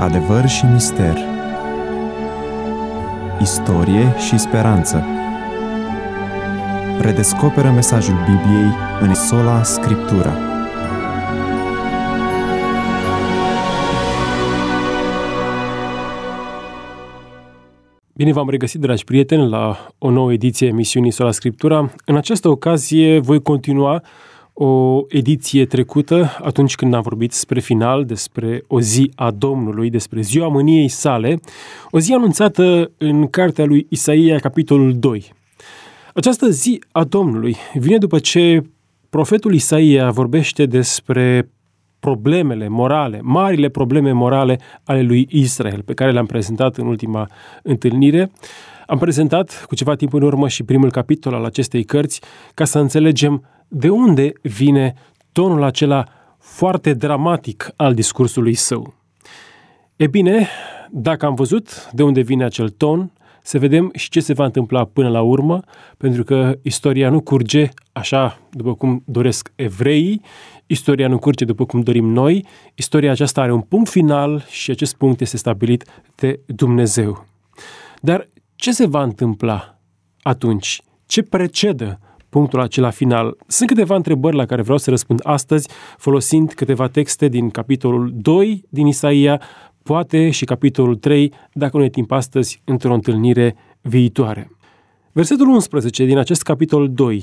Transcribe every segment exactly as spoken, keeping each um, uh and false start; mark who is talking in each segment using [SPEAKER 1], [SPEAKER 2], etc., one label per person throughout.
[SPEAKER 1] Adevăr și mister, istorie și speranță. Redescoperă mesajul Bibliei în sola Scriptura.
[SPEAKER 2] Bine v-am regăsit, dragi prieteni, la o nouă ediție a emisiunii Sola Scriptura. În această ocazie voi continua o ediție trecută, atunci când am vorbit despre final, despre o zi a Domnului, despre ziua mâniei sale, o zi anunțată în cartea lui Isaia, capitolul doi. Această zi a Domnului vine după ce profetul Isaia vorbește despre problemele morale, marile probleme morale ale lui Israel, pe care le-am prezentat în ultima întâlnire. Am prezentat cu ceva timp în urmă și primul capitol al acestei cărți, ca să înțelegem de unde vine tonul acela foarte dramatic al discursului său. E bine, dacă am văzut de unde vine acel ton, să vedem și ce se va întâmpla până la urmă, pentru că istoria nu curge așa după cum doresc evreii, istoria nu curge după cum dorim noi, istoria aceasta are un punct final și acest punct este stabilit de Dumnezeu. Dar ce se va întâmpla atunci? Ce precedă punctul acela final? Sunt câteva întrebări la care vreau să răspund astăzi, folosind câteva texte din capitolul doi din Isaia, poate și capitolul trei, dacă nu e timp astăzi, într-o întâlnire viitoare. Versetul unsprezece din acest capitol doi.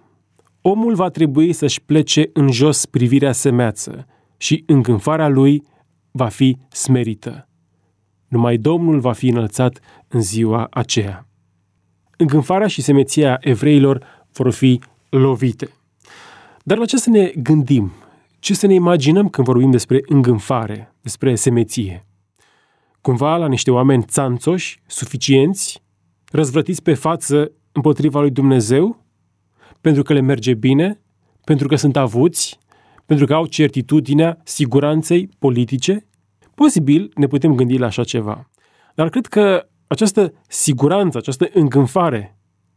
[SPEAKER 2] Omul va trebui să-și plece în jos privirea semeață și îngânfarea lui va fi smerită. Numai Domnul va fi înălțat în ziua aceea. Îngânfarea și semeția evreilor vor fi lovite. Dar la ce să ne gândim? Ce să ne imaginăm când vorbim despre îngânfare, despre semeție? Cumva la niște oameni țanțoși, suficienți, răzvrătiți pe față împotriva lui Dumnezeu, pentru că le merge bine, pentru că sunt avuți, pentru că au certitudinea siguranței politice? Posibil ne putem gândi la așa ceva. Dar cred că această siguranță, această îngânfare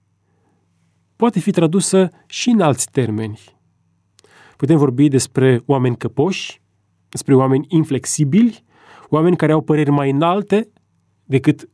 [SPEAKER 2] poate fi tradusă și în alți termeni. Putem vorbi despre oameni căpoși, despre oameni inflexibili, oameni care au păreri mai înalte decât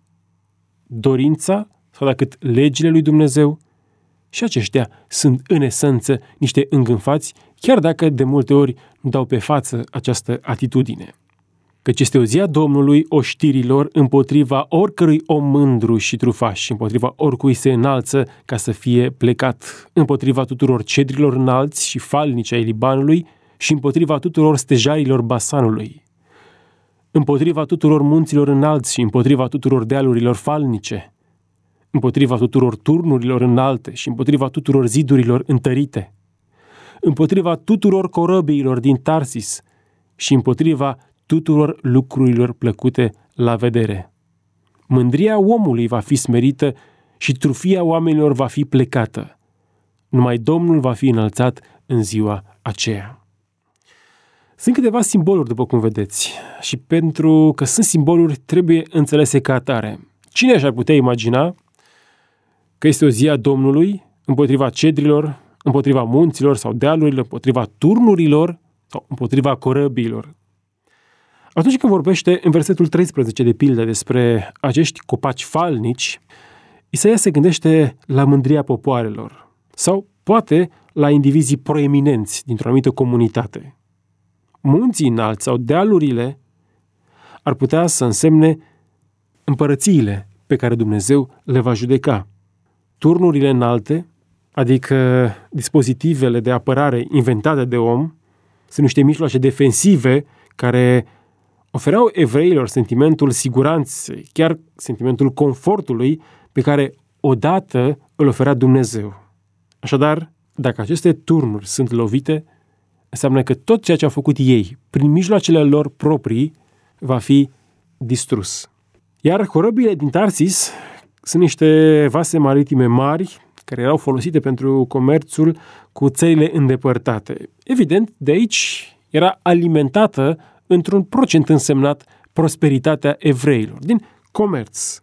[SPEAKER 2] dorința sau decât legile lui Dumnezeu. Și aceștia sunt în esență niște îngânfați, chiar dacă de multe ori nu dau pe față această atitudine. Căci este o zi a Domnului oștirilor împotriva oricărui om mândru și trufaș, împotriva oricui se înalță ca să fie plecat, împotriva tuturor cedrilor înalți și falnici ai Libanului și împotriva tuturor stejarilor Basanului, împotriva tuturor munților înalți și împotriva tuturor dealurilor falnice, împotriva tuturor turnurilor înalte și împotriva tuturor zidurilor întărite, împotriva tuturor corăbiilor din Tarsis și împotriva tuturor lucrurilor plăcute la vedere. Mândria omului va fi smerită și trufia oamenilor va fi plecată. Numai Domnul va fi înălțat în ziua aceea. Sunt câteva simboluri, după cum vedeți, și pentru că sunt simboluri, trebuie înțelese ca atare. Cine și-ar putea imagina că este o zi a Domnului împotriva cedrilor, împotriva munților sau dealurilor, împotriva turnurilor sau împotriva corăbiilor? Atunci când vorbește în versetul treisprezece de pildă despre acești copaci falnici, Isaia se gândește la mândria popoarelor sau poate la indivizii proeminenți dintr-o anumită comunitate. Munții înalți sau dealurile ar putea să însemne împărățiile pe care Dumnezeu le va judeca. Turnurile înalte, adică dispozitivele de apărare inventate de om, sunt niște mijloace defensive care ofereau evreilor sentimentul siguranței, chiar sentimentul confortului pe care odată îl oferea Dumnezeu. Așadar, dacă aceste turnuri sunt lovite, înseamnă că tot ceea ce au făcut ei, prin mijloacele lor proprii, va fi distrus. Iar corăbile din Tarsis sunt niște vase maritime mari care erau folosite pentru comerțul cu țările îndepărtate. Evident, de aici era alimentată într-un procent însemnat prosperitatea evreilor, din comerț.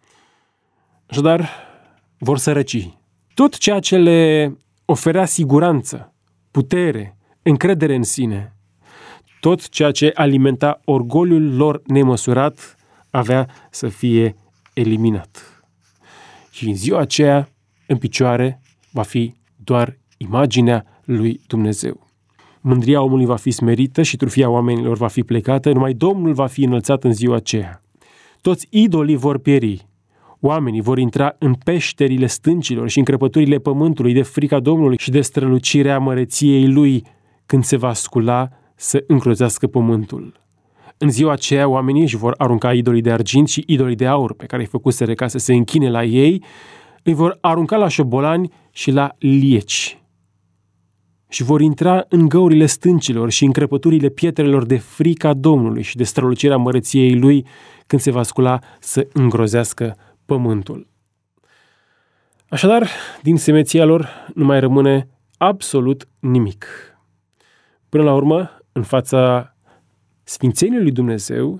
[SPEAKER 2] Așadar, vor sărăci. Tot ceea ce le oferea siguranță, putere, încredere în sine, tot ceea ce alimenta orgoliul lor nemăsurat avea să fie eliminat. Și în ziua aceea, în picioare, va fi doar imaginea lui Dumnezeu. Mândria omului va fi smerită și trufia oamenilor va fi plecată, numai Domnul va fi înălțat în ziua aceea. Toți idolii vor pieri. Oamenii vor intra în peșterile stâncilor și în crăpăturile pământului de frica Domnului și de strălucirea măreției Lui când se va scula să îngrozească pământul. În ziua aceea, oamenii își vor arunca idolii de argint și idolii de aur pe care îi făcuseră ca să se închine la ei, îi vor arunca la șobolani și la lieci. Și vor intra în găurile stâncilor și în crăpăturile pietrelor de frica Domnului și de strălucirea măreției Lui când se va scula să îngrozească pământul. Așadar, din semeția lor nu mai rămâne absolut nimic. Până la urmă, în fața sfințeniei lui Dumnezeu,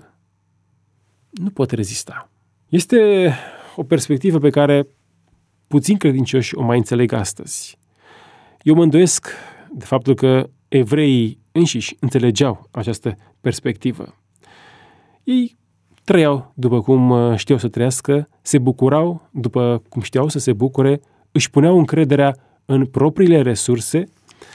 [SPEAKER 2] nu pot rezista. Este o perspectivă pe care puțin credincioși o mai înțeleg astăzi. Eu mă îndoiesc de faptul că evreii înșiși înțelegeau această perspectivă. Ei trăiau după cum știau să trăiască, se bucurau după cum știau să se bucure, își puneau încrederea în propriile resurse,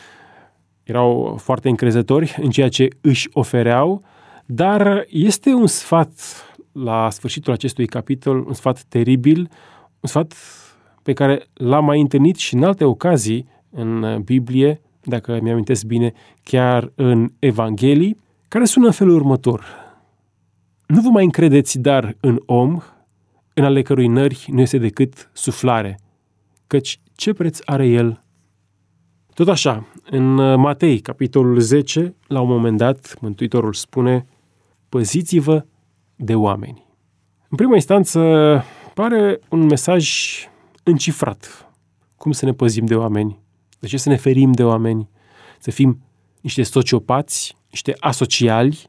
[SPEAKER 2] erau foarte încrezători în ceea ce își ofereau, dar este un sfat la sfârșitul acestui capitol, un sfat teribil, un sfat pe care l-am mai întâlnit și în alte ocazii în Biblie, dacă mi-amintesc bine, chiar în Evanghelii, care sună în felul următor. Nu vă mai încredeți dar în om, în ale cărui nări nu este decât suflare, căci ce preț are el? Tot așa, în Matei, capitolul zece, la un moment dat, Mântuitorul spune, păziți-vă de oameni. În prima instanță, pare un mesaj încifrat. Cum să ne păzim de oameni? De ce să ne ferim de oameni? Să fim niște sociopați, niște asociali?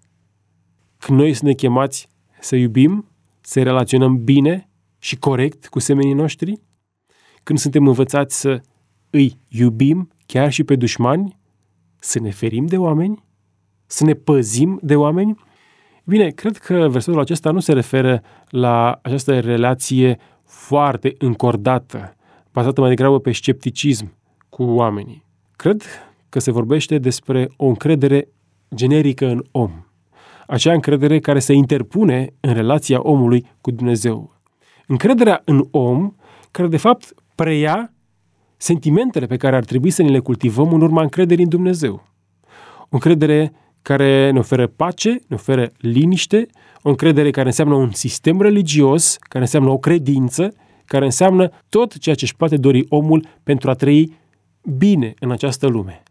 [SPEAKER 2] Când noi să ne chemați să iubim, să relaționăm bine și corect cu semenii noștri? Când suntem învățați să îi iubim chiar și pe dușmani? Să ne ferim de oameni? Să ne păzim de oameni? Bine, cred că versetul acesta nu se referă la această relație foarte încordată, bazată mai degrabă pe scepticism cu oamenii. Cred că se vorbește despre o încredere generică în om. Acea încredere care se interpune în relația omului cu Dumnezeu. Încrederea în om care de fapt preia sentimentele pe care ar trebui să ne le cultivăm în urma încrederii în Dumnezeu. O încredere care ne oferă pace, ne oferă liniște, o încredere care înseamnă un sistem religios, care înseamnă o credință, care înseamnă tot ceea ce își poate dori omul pentru a trăi bine în această lume.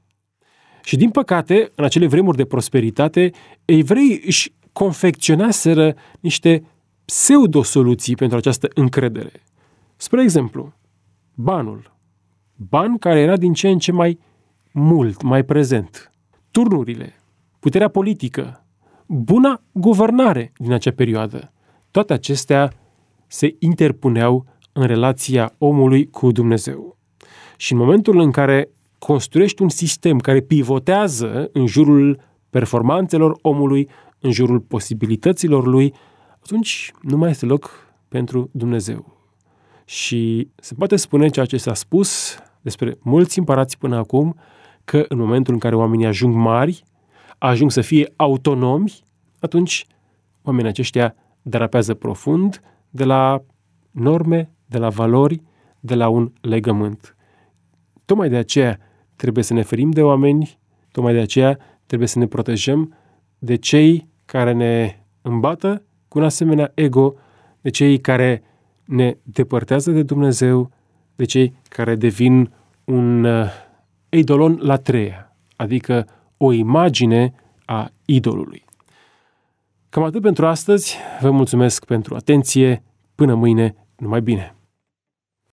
[SPEAKER 2] Și din păcate, în acele vremuri de prosperitate, evreii își confecționaseră niște pseudo-soluții pentru această încredere. Spre exemplu, banul. Ban care era din ce în ce mai mult, mai prezent. Turnurile, puterea politică, buna guvernare din acea perioadă. Toate acestea se interpuneau în relația omului cu Dumnezeu. Și în momentul în care construiești un sistem care pivotează în jurul performanțelor omului, în jurul posibilităților lui, atunci nu mai este loc pentru Dumnezeu. Și se poate spune ceea ce s-a spus despre mulți împărați până acum, că în momentul în care oamenii ajung mari, ajung să fie autonomi, atunci oamenii aceștia derapează profund de la norme, de la valori, de la un legământ. Tocmai de aceea trebuie să ne ferim de oameni, tocmai de aceea trebuie să ne protejăm de cei care ne îmbată cu un asemenea ego, de cei care ne depărtează de Dumnezeu, de cei care devin un uh, eidolon la treia, adică o imagine a idolului. Cam atât pentru astăzi, vă mulțumesc pentru atenție, până mâine, numai bine!